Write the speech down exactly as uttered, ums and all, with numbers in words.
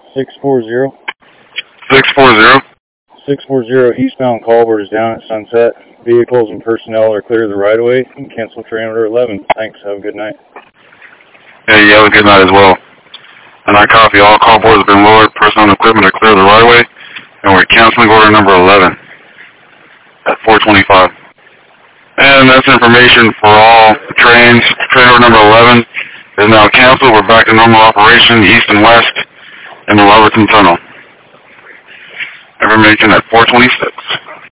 six four zero. six four zero. six four zero eastbound Culver is down at Sunset. Vehicles and personnel are clear of the right-of-way and cancel train order eleven. Thanks. Have a good night. Hey, you have a good night as well. And I copy. All call boards have been lowered. Personnel and equipment are clear of the right-of-way. And we're canceling order number eleven at four twenty-five. And that's information for all trains. Train order number eleven is now canceled. We're back to normal operation east and west in the Loverton Tunnel. Information at four twenty-six.